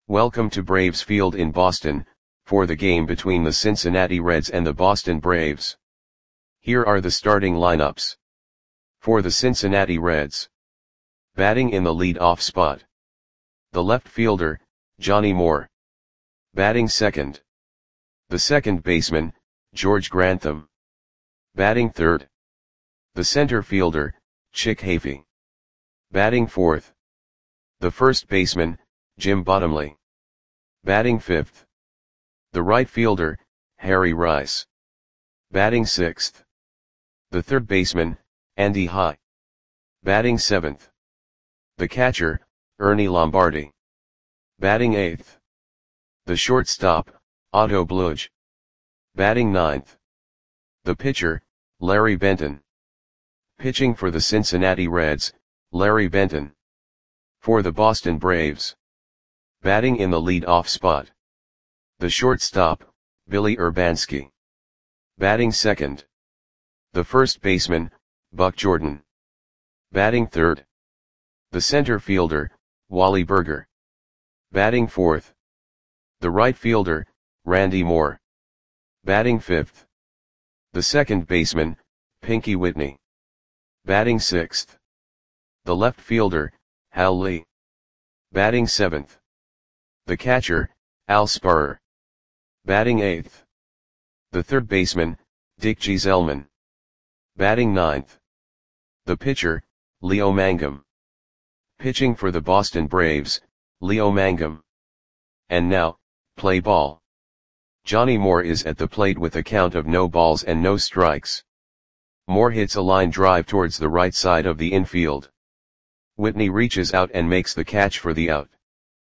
Welcome to Braves Field in Boston, for the game between the Cincinnati Reds and the Boston Braves. Here are the starting lineups. For the Cincinnati Reds. Batting in the lead-off spot. The left fielder, Johnny Moore. Batting second. The second baseman, George Grantham. Batting third. The center fielder, Chick Hafey. Batting fourth. The first baseman, Jim Bottomley. Batting fifth. The right fielder, Harry Rice. Batting sixth. The third baseman, Andy High. Batting seventh. The catcher, Ernie Lombardi. Batting eighth. The shortstop, Otto Bludge. Batting ninth. The pitcher, Larry Benton. Pitching for the Cincinnati Reds, Larry Benton. For the Boston Braves. Batting in the lead-off spot. The shortstop, Billy Urbanski. Batting second. The first baseman, Buck Jordan. Batting third. The center fielder, Wally Burger. Batting fourth. The right fielder, Randy Moore. Batting fifth. The second baseman, Pinky Whitney. Batting sixth. The left fielder, Hal Lee. Batting seventh. The catcher, Al Sparrer. Batting eighth. The third baseman, Dick Gieselman. Batting ninth. The pitcher, Leo Mangum. Pitching for the Boston Braves, Leo Mangum. And now, play ball. Johnny Moore is at the plate with a count of no balls and no strikes. Moore hits a line drive towards the right side of the infield. Whitney reaches out and makes the catch for the out.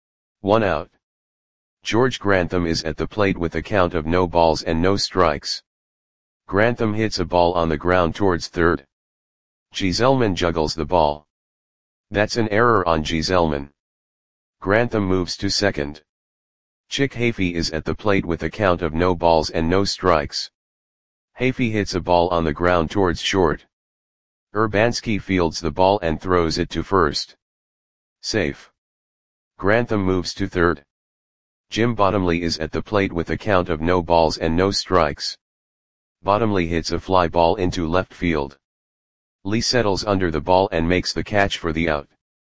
1 out. George Grantham is at the plate with a count of no balls and no strikes. Grantham hits a ball on the ground towards third. Gieselman juggles the ball. That's an error on Gieselman. Grantham moves to second. Chick Hafey is at the plate with a count of no balls and no strikes. Hafey hits a ball on the ground towards short. Urbanski fields the ball and throws it to first. Safe. Grantham moves to third. Jim Bottomley is at the plate with a count of no balls and no strikes. Bottomley hits a fly ball into left field. Lee settles under the ball and makes the catch for the out.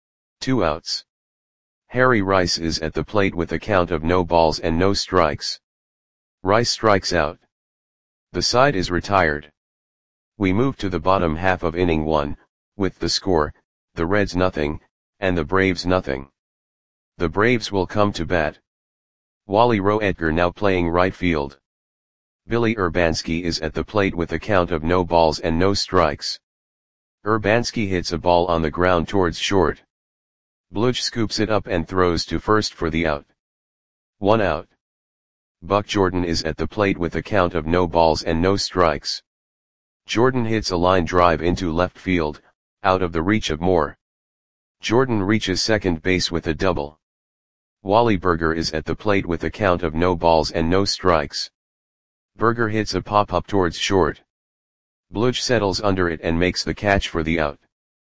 2 outs. Harry Rice is at the plate with a count of no balls and no strikes. Rice strikes out. The side is retired. We move to the bottom half of inning 1, with the score, the Reds nothing, and the Braves nothing. The Braves will come to bat. Wally Roedger now playing right field. Billy Urbanski is at the plate with a count of no balls and no strikes. Urbanski hits a ball on the ground towards short. Bludge scoops it up and throws to first for the out. 1 out. Buck Jordan is at the plate with a count of no balls and no strikes. Jordan hits a line drive into left field, out of the reach of Moore. Jordan reaches second base with a double. Wally Burger is at the plate with a count of no balls and no strikes. Burger hits a pop-up towards short. Bludge settles under it and makes the catch for the out.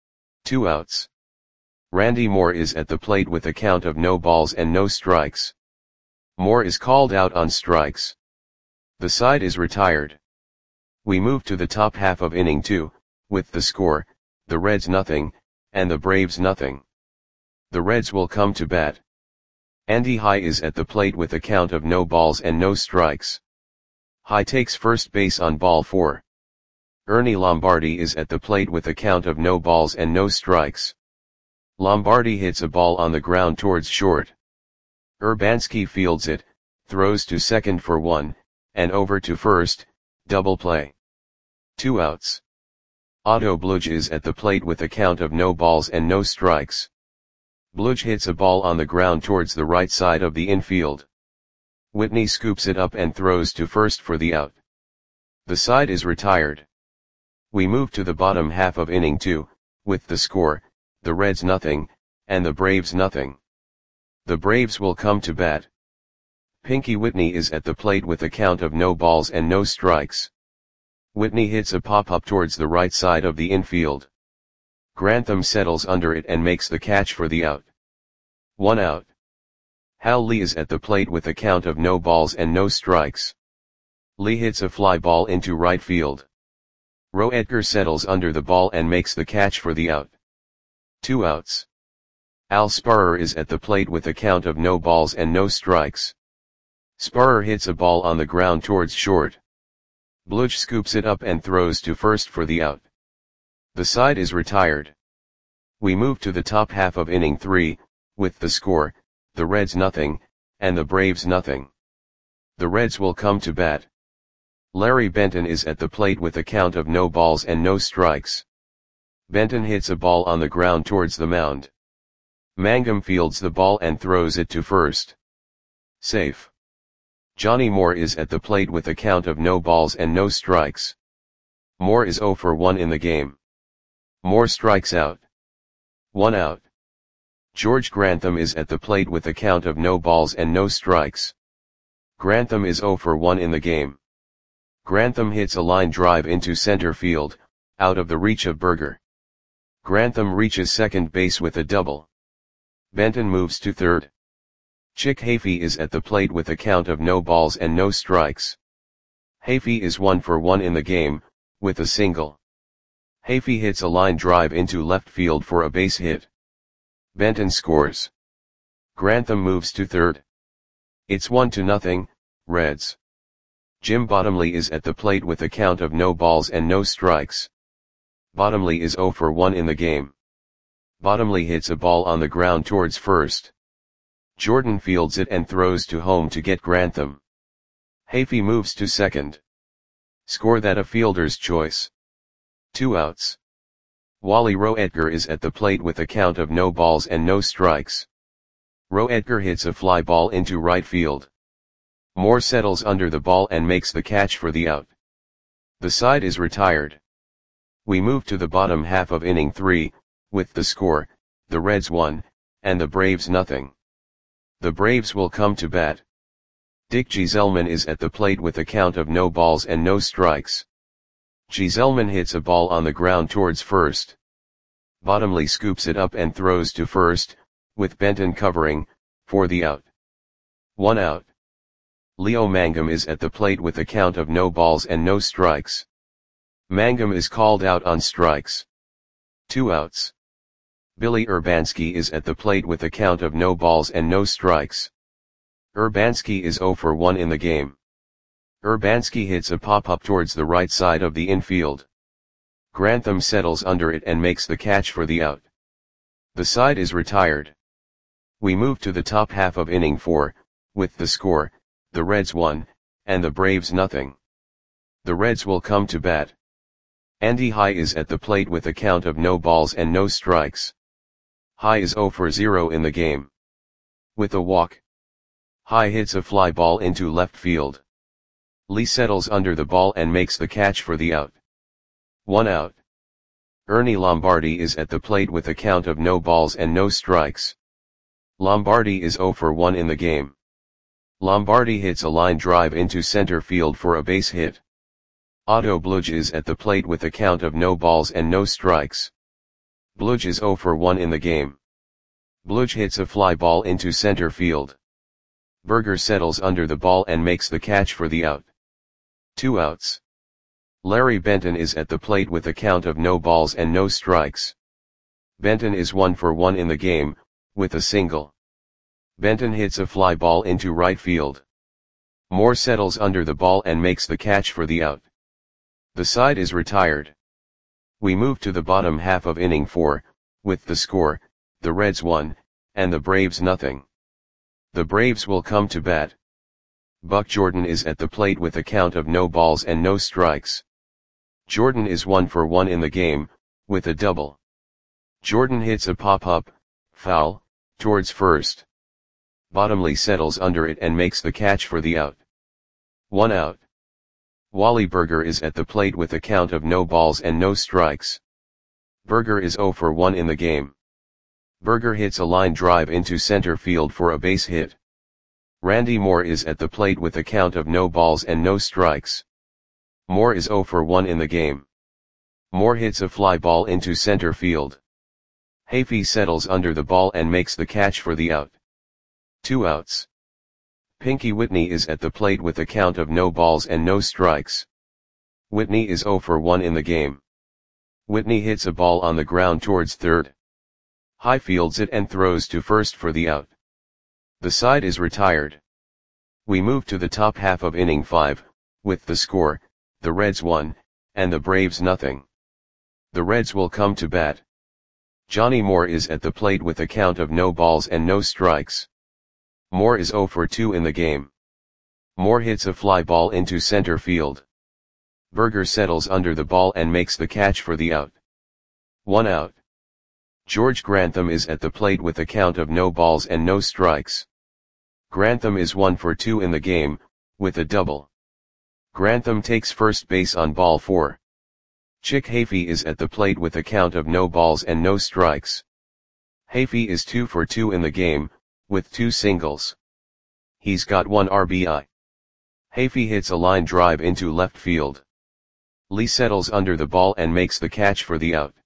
2 outs. Randy Moore is at the plate with a count of no balls and no strikes. Moore is called out on strikes. The side is retired. We move to the top half of inning 2, with the score, the Reds nothing, and the Braves nothing. The Reds will come to bat. Andy High is at the plate with a count of no balls and no strikes. High takes first base on ball 4. Ernie Lombardi is at the plate with a count of no balls and no strikes. Lombardi hits a ball on the ground towards short. Urbanski fields it, throws to second for 1, and over to first, double play. 2 outs. Otto Bludge is at the plate with a count of no balls and no strikes. Bludge hits a ball on the ground towards the right side of the infield. Whitney scoops it up and throws to first for the out. The side is retired. We move to the bottom half of inning 2, with the score, the Reds nothing, and the Braves nothing. The Braves will come to bat. Pinky Whitney is at the plate with a count of no balls and no strikes. Whitney hits a pop-up towards the right side of the infield. Grantham settles under it and makes the catch for the out. 1 out. Hal Lee is at the plate with a count of no balls and no strikes. Lee hits a fly ball into right field. Roe Edgar settles under the ball and makes the catch for the out. 2 outs. Al Sparrer is at the plate with a count of no balls and no strikes. Sparrer hits a ball on the ground towards short. Bludge scoops it up and throws to first for the out. The side is retired. We move to the top half of inning 3, with the score, the Reds nothing, and the Braves nothing. The Reds will come to bat. Larry Benton is at the plate with a count of no balls and no strikes. Benton hits a ball on the ground towards the mound. Mangum fields the ball and throws it to first. Safe. Johnny Moore is at the plate with a count of no balls and no strikes. Moore is 0 for 1 in the game. Moore strikes out. 1 out. George Grantham is at the plate with a count of no balls and no strikes. Grantham is 0 for 1 in the game. Grantham hits a line drive into center field, out of the reach of Berger. Grantham reaches second base with a double. Benton moves to third. Chick Hafey is at the plate with a count of no balls and no strikes. Hafey is 1 for 1 in the game, with a single. Hafey hits a line drive into left field for a base hit. Benton scores. Grantham moves to third. It's 1-0, Reds. Jim Bottomley is at the plate with a count of no balls and no strikes. Bottomley is 0 for 1 in the game. Bottomley hits a ball on the ground towards first. Jordan fields it and throws to home to get Grantham. Hafey moves to second. Score that a fielder's choice. 2 outs. Wally Roe Edgar is at the plate with a count of no balls and no strikes. Roe Edgar hits a fly ball into right field. Moore settles under the ball and makes the catch for the out. The side is retired. We move to the bottom half of inning 3, with the score, the Reds 1, and the Braves nothing. The Braves will come to bat. Dick Gieselman is at the plate with a count of no balls and no strikes. Gieselman hits a ball on the ground towards first. Bottomley scoops it up and throws to first, with Benton covering, for the out. 1 out. Leo Mangum is at the plate with a count of no balls and no strikes. Mangum is called out on strikes. 2 outs. Billy Urbanski is at the plate with a count of no balls and no strikes. Urbanski is 0 for 1 in the game. Urbanski hits a pop-up towards the right side of the infield. Grantham settles under it and makes the catch for the out. The side is retired. We move to the top half of inning 4, with the score, the Reds 1, and the Braves nothing. The Reds will come to bat. Andy High is at the plate with a count of no balls and no strikes. High is 0 for 0 in the game. With a walk. High hits a fly ball into left field. Lee settles under the ball and makes the catch for the out. 1 out. Ernie Lombardi is at the plate with a count of no balls and no strikes. Lombardi is 0 for 1 in the game. Lombardi hits a line drive into center field for a base hit. Otto Bludge is at the plate with a count of no balls and no strikes. Bludge is 0 for 1 in the game. Bludge hits a fly ball into center field. Berger settles under the ball and makes the catch for the out. 2 outs. Larry Benton is at the plate with a count of no balls and no strikes. Benton is 1 for 1 in the game, with a single. Benton hits a fly ball into right field. Moore settles under the ball and makes the catch for the out. The side is retired. We move to the bottom half of inning 4, with the score, the Reds 1, and the Braves nothing. The Braves will come to bat. Buck Jordan is at the plate with a count of no balls and no strikes. Jordan is 1 for 1 in the game, with a double. Jordan hits a pop-up, foul, towards first. Bottomley settles under it and makes the catch for the out. 1 out. Wally Berger is at the plate with a count of no balls and no strikes. Berger is 0 for 1 in the game. Berger hits a line drive into center field for a base hit. Randy Moore is at the plate with a count of no balls and no strikes. Moore is 0 for 1 in the game. Moore hits a fly ball into center field. Hafey settles under the ball and makes the catch for the out. 2 outs. Pinky Whitney is at the plate with a count of no balls and no strikes. Whitney is 0 for 1 in the game. Whitney hits a ball on the ground towards third. High fields it and throws to first for the out. The side is retired. We move to the top half of inning 5, with the score, the Reds 1, and the Braves nothing. The Reds will come to bat. Johnny Moore is at the plate with a count of no balls and no strikes. Moore is 0 for 2 in the game. Moore hits a fly ball into center field. Berger settles under the ball and makes the catch for the out. 1 out. George Grantham is at the plate with a count of no balls and no strikes. Grantham is 1 for 2 in the game, with a double. Grantham takes first base on ball 4. Chick Hafey is at the plate with a count of no balls and no strikes. Hafey is 2 for 2 in the game, with 2 singles. He's got 1 RBI. Hafey hits a line drive into left field. Lee settles under the ball and makes the catch for the out.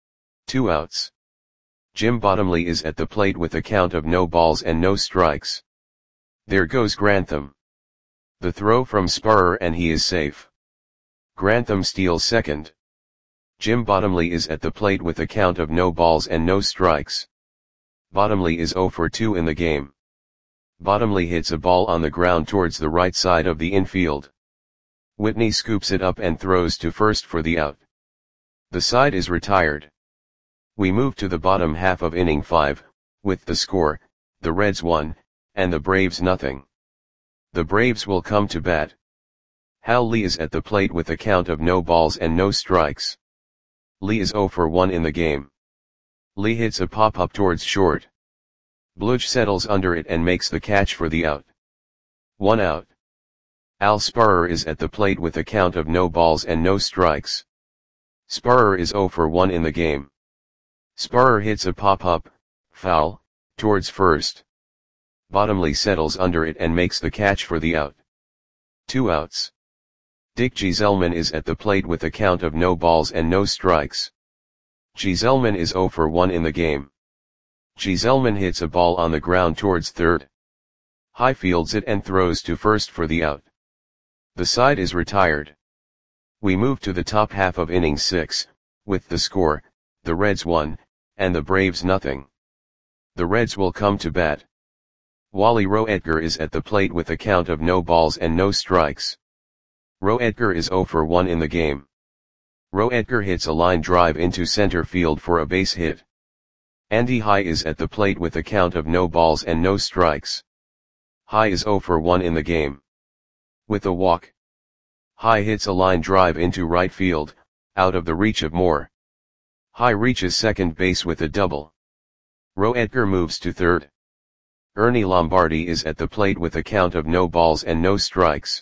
2 outs. Jim Bottomley is at the plate with a count of no balls and no strikes. There goes Grantham. The throw from Sparrer and he is safe. Grantham steals second. Jim Bottomley is at the plate with a count of no balls and no strikes. Bottomley is 0 for 2 in the game. Bottomley hits a ball on the ground towards the right side of the infield. Whitney scoops it up and throws to first for the out. The side is retired. We move to the bottom half of inning 5, with the score, the Reds 1, and the Braves nothing. The Braves will come to bat. Hal Lee is at the plate with a count of no balls and no strikes. Lee is 0 for 1 in the game. Lee hits a pop-up towards short. Bludge settles under it and makes the catch for the out. 1 out. Al Sparrer is at the plate with a count of no balls and no strikes. Sparrer is 0 for 1 in the game. Sparrer hits a pop-up, foul, towards first. Bottomley settles under it and makes the catch for the out. 2 outs. Dick Gieselman is at the plate with a count of no balls and no strikes. Gieselman is 0 for 1 in the game. Gieselman hits a ball on the ground towards third. High fields it and throws to first for the out. The side is retired. We move to the top half of inning 6, with the score, the Reds 1, and the Braves nothing. The Reds will come to bat. Wally Roetger is at the plate with a count of no balls and no strikes. Roetger is 0 for 1 in the game. Roetger hits a line drive into center field for a base hit. Andy High is at the plate with a count of no balls and no strikes. High is 0 for 1 in the game. With a walk. High hits a line drive into right field, out of the reach of Moore. High reaches second base with a double. Roetger moves to third. Ernie Lombardi is at the plate with a count of no balls and no strikes.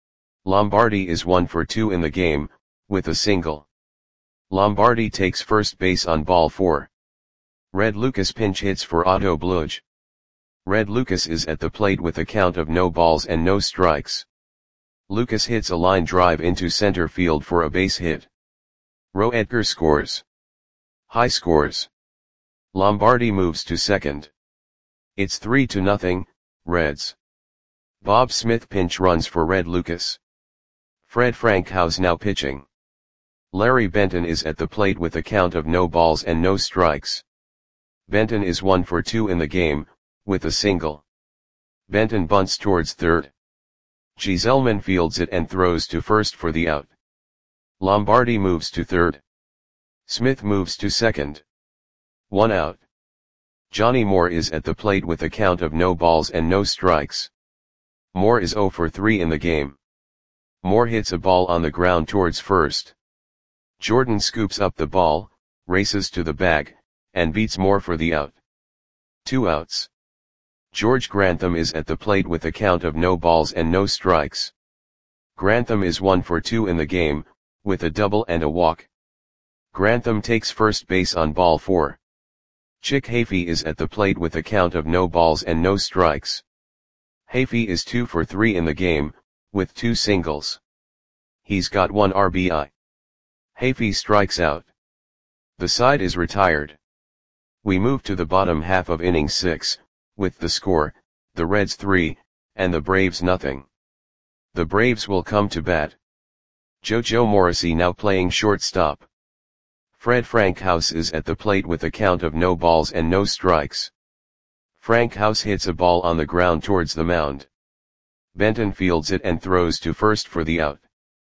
Lombardi is 1 for 2 in the game, with a single. Lombardi takes first base on ball 4. Red Lucas pinch hits for Otto Bludge. Red Lucas is at the plate with a count of no balls and no strikes. Lucas hits a line drive into center field for a base hit. Roetger scores. High scores. Lombardi moves to second. It's 3-0, Reds. Bob Smith pinch runs for Red Lucas. Fred Frankhouse now pitching. Larry Benton is at the plate with a count of no balls and no strikes. Benton is 1 for 2 in the game, with a single. Benton bunts towards third. Gieselman fields it and throws to first for the out. Lombardi moves to third. Smith moves to second. 1 out. Johnny Moore is at the plate with a count of no balls and no strikes. Moore is 0 for 3 in the game. Moore hits a ball on the ground towards first. Jordan scoops up the ball, races to the bag, and beats Moore for the out. 2 outs. George Grantham is at the plate with a count of no balls and no strikes. Grantham is 1 for 2 in the game, with a double and a walk. Grantham takes first base on ball 4. Chick Hafey is at the plate with a count of no balls and no strikes. Hafey is 2 for 3 in the game, with 2 singles. He's got 1 RBI. Hafey strikes out. The side is retired. We move to the bottom half of inning 6, with the score, the Reds 3, and the Braves nothing. The Braves will come to bat. JoJo Morrissey now playing shortstop. Fred Frankhouse is at the plate with a count of no balls and no strikes. Frankhouse hits a ball on the ground towards the mound. Benton fields it and throws to first for the out.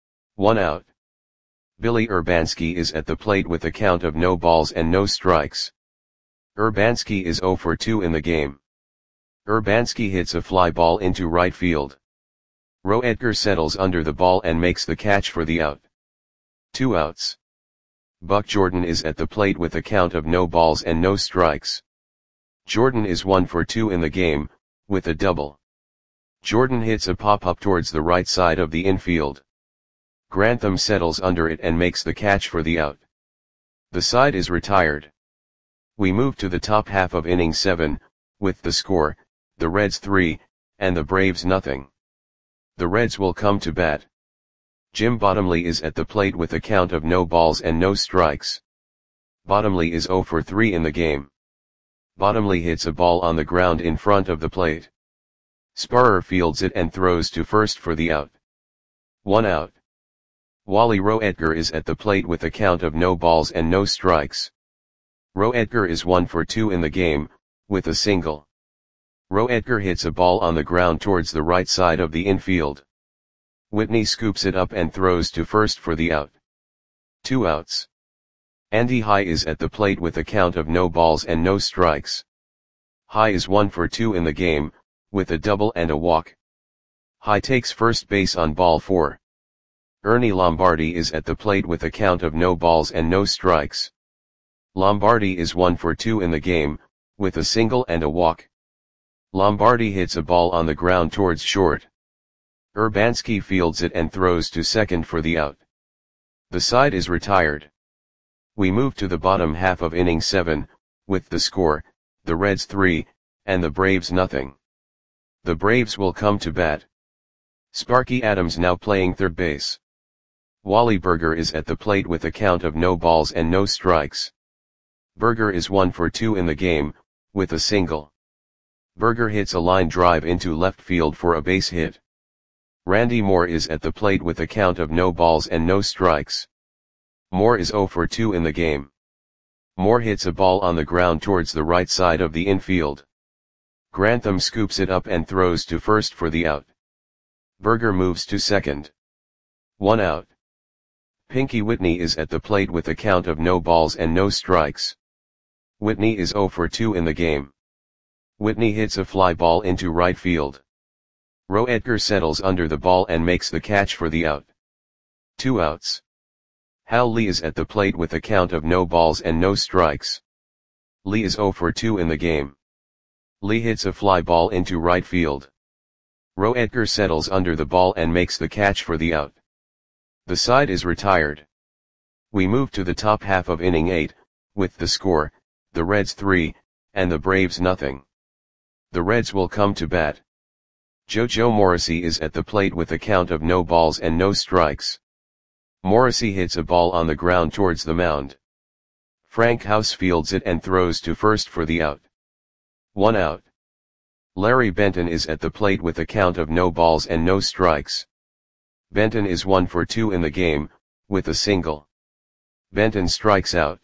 1 out. Billy Urbanski is at the plate with a count of no balls and no strikes. Urbanski is 0 for 2 in the game. Urbanski hits a fly ball into right field. Roe Edgar settles under the ball and makes the catch for the out. 2 outs. Buck Jordan is at the plate with a count of no balls and no strikes. Jordan is 1 for 2 in the game, with a double. Jordan hits a pop-up towards the right side of the infield. Grantham settles under it and makes the catch for the out. The side is retired. We move to the top half of inning 7, with the score, the Reds 3, and the Braves nothing. The Reds will come to bat. Jim Bottomley is at the plate with a count of no balls and no strikes. Bottomley is 0 for 3 in the game. Bottomley hits a ball on the ground in front of the plate. Sparrer fields it and throws to first for the out. 1 out. Wally Roe Edgar is at the plate with a count of no balls and no strikes. Roe Edgar is 1 for 2 in the game, with a single. Roe Edgar hits a ball on the ground towards the right side of the infield. Whitney scoops it up and throws to first for the out. 2 outs. Andy High is at the plate with a count of no balls and no strikes. High is 1 for 2 in the game, with a double and a walk. High takes first base on ball 4. Ernie Lombardi is at the plate with a count of no balls and no strikes. Lombardi is 1 for 2 in the game, with a single and a walk. Lombardi hits a ball on the ground towards short. Urbanski fields it and throws to second for the out. The side is retired. We move to the bottom half of inning 7, with the score, the Reds 3, and the Braves nothing. The Braves will come to bat. Sparky Adams now playing third base. Wally Berger is at the plate with a count of no balls and no strikes. Berger is 1 for 2 in the game, with a single. Berger hits a line drive into left field for a base hit. Randy Moore is at the plate with a count of no balls and no strikes. Moore is 0 for 2 in the game. Moore hits a ball on the ground towards the right side of the infield. Grantham scoops it up and throws to first for the out. Berger moves to second. 1 out. Pinky Whitney is at the plate with a count of no balls and no strikes. Whitney is 0 for 2 in the game. Whitney hits a fly ball into right field. Roe Edgar settles under the ball and makes the catch for the out. 2 outs. Hal Lee is at the plate with a count of no balls and no strikes. Lee is 0 for 2 in the game. Lee hits a fly ball into right field. Roe Edgar settles under the ball and makes the catch for the out. The side is retired. We move to the top half of inning 8, with the score, the Reds 3, and the Braves nothing. The Reds will come to bat. JoJo Morrissey is at the plate with a count of no balls and no strikes. Morrissey hits a ball on the ground towards the mound. Frankhouse fields it and throws to first for the out. 1 out. Larry Benton is at the plate with a count of no balls and no strikes. Benton is 1 for 2 in the game, with a single. Benton strikes out.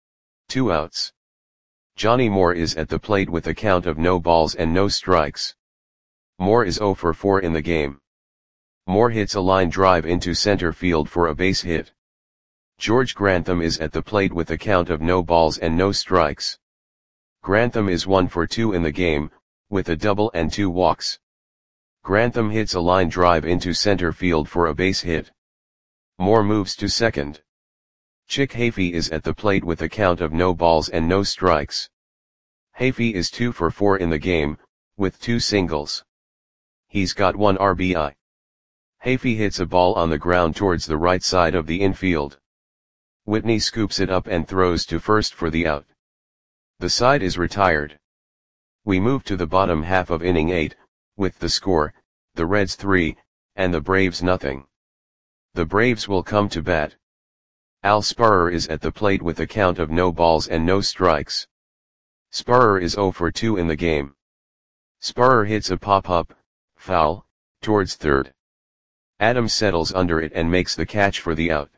2 outs. Johnny Moore is at the plate with a count of no balls and no strikes. Moore is 0 for 4 in the game. Moore hits a line drive into center field for a base hit. George Grantham is at the plate with a count of no balls and no strikes. Grantham is 1 for 2 in the game, with a double and 2 walks. Grantham hits a line drive into center field for a base hit. Moore moves to second. Chick Hafey is at the plate with a count of no balls and no strikes. Hafey is 2 for 4 in the game, with 2 singles. He's got 1 RBI. Hafey hits a ball on the ground towards the right side of the infield. Whitney scoops it up and throws to first for the out. The side is retired. We move to the bottom half of inning 8, with the score, the Reds 3, and the Braves nothing. The Braves will come to bat. Al Sparrer is at the plate with a count of no balls and no strikes. Sparrer is 0 for 2 in the game. Sparrer hits a pop-up, foul, towards third. Adams settles under it and makes the catch for the out.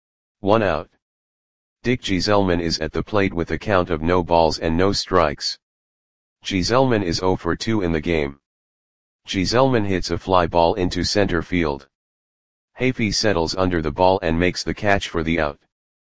1 out. Dick Gieselman is at the plate with a count of no balls and no strikes. Gieselman is 0 for 2 in the game. Gieselman hits a fly ball into center field. Hafey settles under the ball and makes the catch for the out.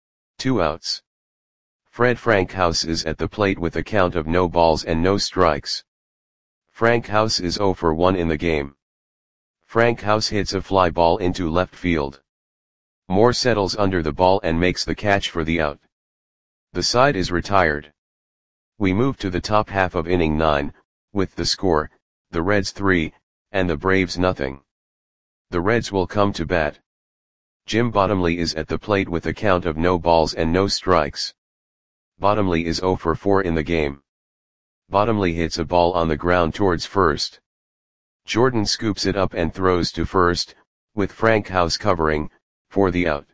2 outs. Fred Frankhouse is at the plate with a count of no balls and no strikes. Frankhouse is 0 for 1 in the game. Frankhouse hits a fly ball into left field. Moore settles under the ball and makes the catch for the out. The side is retired. We move to the top half of inning 9, with the score, the Reds 3, and the Braves nothing. The Reds will come to bat. Jim Bottomley is at the plate with a count of no balls and no strikes. Bottomley is 0 for 4 in the game. Bottomley hits a ball on the ground towards first. Jordan scoops it up and throws to first, with Frankhouse covering, for the out.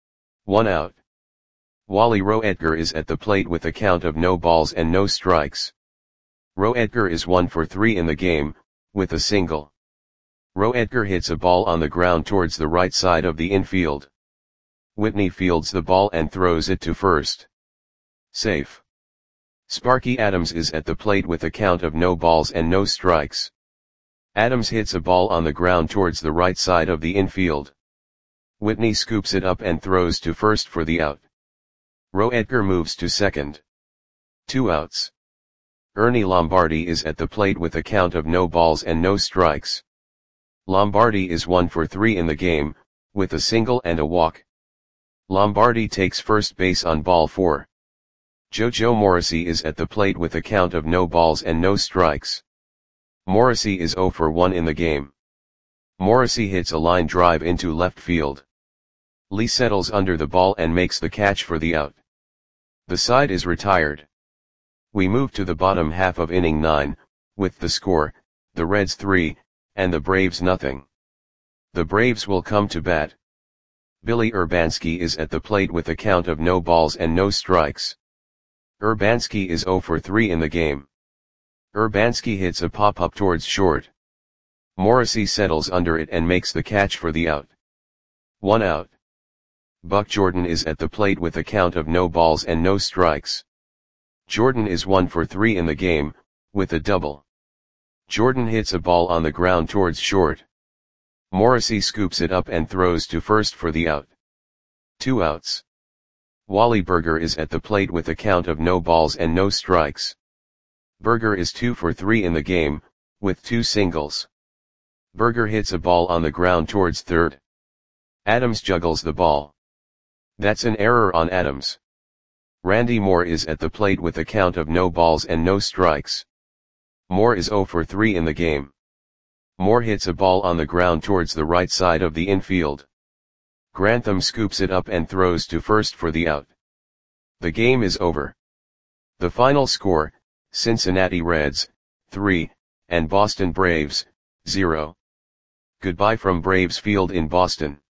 1 out. Wally Roetger is at the plate with a count of no balls and no strikes. Roetger is 1 for 3 in the game, with a single. Roetger hits a ball on the ground towards the right side of the infield. Whitney fields the ball and throws it to first. Safe. Sparky Adams is at the plate with a count of no balls and no strikes. Adams hits a ball on the ground towards the right side of the infield. Whitney scoops it up and throws to first for the out. Roetger moves to second. 2 outs. Ernie Lombardi is at the plate with a count of no balls and no strikes. Lombardi is 1 for 3 in the game, with a single and a walk. Lombardi takes first base on ball 4. JoJo Morrissey is at the plate with a count of no balls and no strikes. Morrissey is 0 for 1 in the game. Morrissey hits a line drive into left field. Lee settles under the ball and makes the catch for the out. The side is retired. We move to the bottom half of inning 9, with the score, the Reds 3, and the Braves nothing. The Braves will come to bat. Billy Urbanski is at the plate with a count of no balls and no strikes. Urbanski is 0 for 3 in the game. Urbanski hits a pop-up towards short. Morrissey settles under it and makes the catch for the out. 1 out. Buck Jordan is at the plate with a count of no balls and no strikes. Jordan is 1 for 3 in the game, with a double. Jordan hits a ball on the ground towards short. Morrissey scoops it up and throws to first for the out. 2 outs. Wally Berger is at the plate with a count of no balls and no strikes. Berger is 2 for 3 in the game, with 2 singles. Berger hits a ball on the ground towards third. Adams juggles the ball. That's an error on Adams. Randy Moore is at the plate with a count of no balls and no strikes. Moore is 0 for 3 in the game. Moore hits a ball on the ground towards the right side of the infield. Grantham scoops it up and throws to first for the out. The game is over. The final score, Cincinnati Reds, 3, and Boston Braves, 0. Goodbye from Braves Field in Boston.